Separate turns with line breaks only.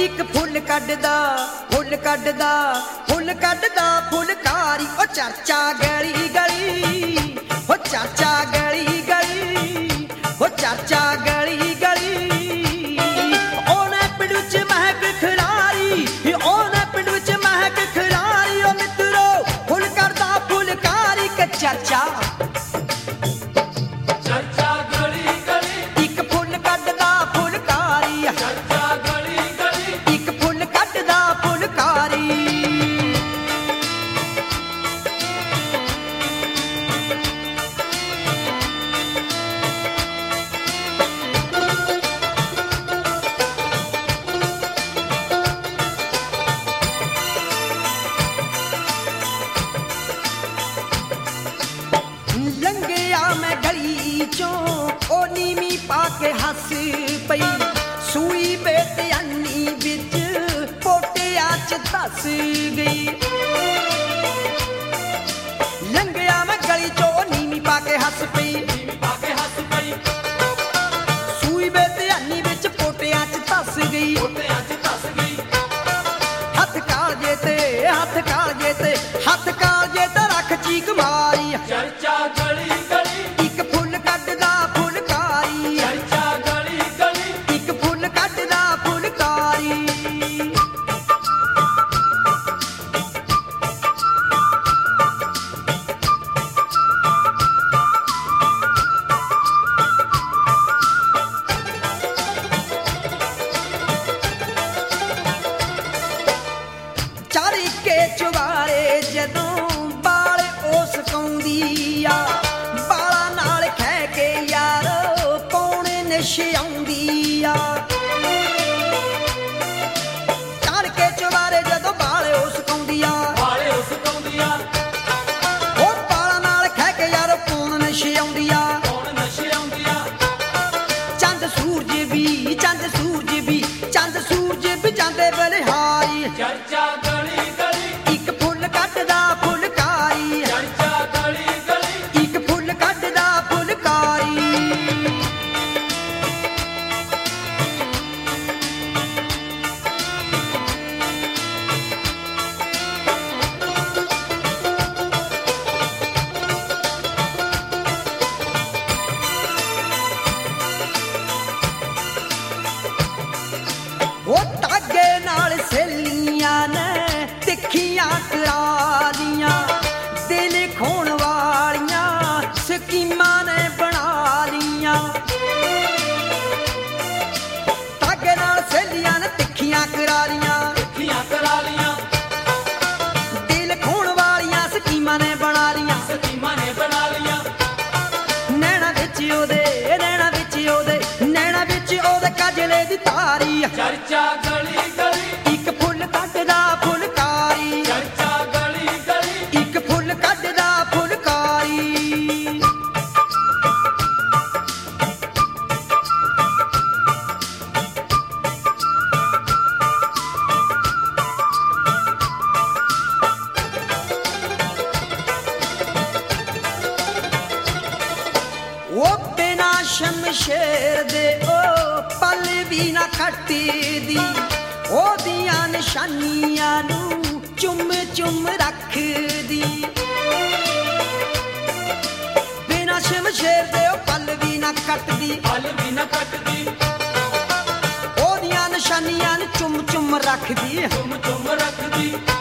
ਇੱਕ ਫੁੱਲ ਕੱਢਦਾ ਫੁਲਕਾਰੀ ਓ ਚਰਚਾ ਗਲੀ ਗਲੀ ਓ ਚਰਚਾ ਗਲੀ ਗਲੀ ਓ ਚਰਚਾ ਗਲੀ ਗਲੀ ਉਹਨੇ ਪਿੰਡ ਵਿੱਚ ਮਹਿਕ ਖਿਲਾਰੀ ਉਹਨੇ ਪਿੰਡ ਵਿੱਚ ਮਹਿਕ ਖਿਲਾਰੀ ਓ ਮਿੱਤਰੋ ਫੁੱਲ ਕਰਦਾ ਫੁਲਕਾਰੀ ਕਿ ਚਰਚਾ ओ नीवी पाके हस पई सूई बेटियानी बिच पोटिया च दस गई लंघिया मैं गली चो नीवी पाके हस पई सूई बेटियानी बिच पोटिया च दस गई हथ काजे ते रख चीक मारी चर्चा गली गली एक फुल कटदा फुलकारी चर्चा गली गली एक फुल कटदा फुलकारी चारी के चुबारे जदों बाल उस कौंदी आ बाला नाल खै के यार कौन नशे आउंदी आ चार के चुबारे जदों बाल उस कौंदी आ ओ बाला नाल खै के यार कौन नशे आउंदी आ चंद सूरज भी जांदे बलिहारी चर्चा गली गली एक फुल कटदा फुलकारी चर्चा गली गली एक फुल कटदा फुलकारी ओ तागे नाल सहेलियां ने तिखियां करालियां दिल खोण वालियां स्कीमां ने बना लियां तागे नाल सहेलियां ने तिखियां करालियां दिल खोण वालियां स्कीमां ने बना लियां नैना विच ओदे काजले दी तारी चर्चा गली गली एक फुल कटदा फुलकारी चर्चा गली गली एक फुल कटदा फुलकारी ओ बिना शमशेर दे ओ पल भी ना खट्टी दी ओदियां निशानियां नू चुम चुम रख दी बिना शमशेर दे ओ पल भी ना कटदी ओदियां निशानियां नू चुम चुम रख दी